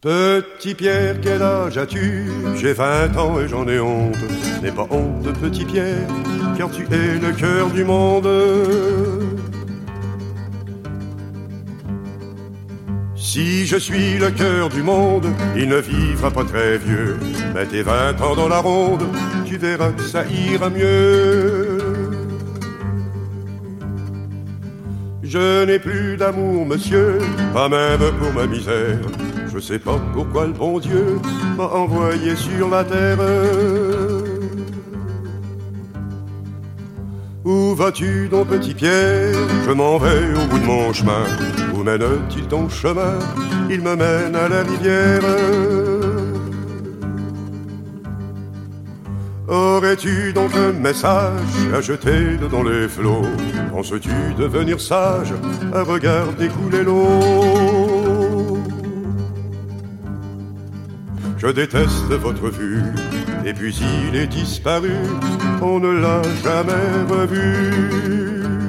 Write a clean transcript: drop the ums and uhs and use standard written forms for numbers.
Petit Pierre, quel âge as-tu? J'ai 20 ans et j'en ai honte. N'aie pas honte, petit Pierre, car tu es le cœur du monde. Si je suis le cœur du monde, il ne vivra pas très vieux. Mets tes 20 ans dans la ronde, tu verras que ça ira mieux. Je n'ai plus d'amour, monsieur, pas même pour ma misère. Je sais pas pourquoi le bon Dieu m'a envoyé sur la terre. Où vas-tu donc, petit Pierre? Je m'en vais au bout de mon chemin. Où mène-t-il ton chemin? Il me mène à la rivière. Aurais-tu donc un message à jeter dans les flots? Penses-tu devenir sage à regarder couler l'eau? Je déteste votre vue, et puis il est disparu, on ne l'a jamais revu.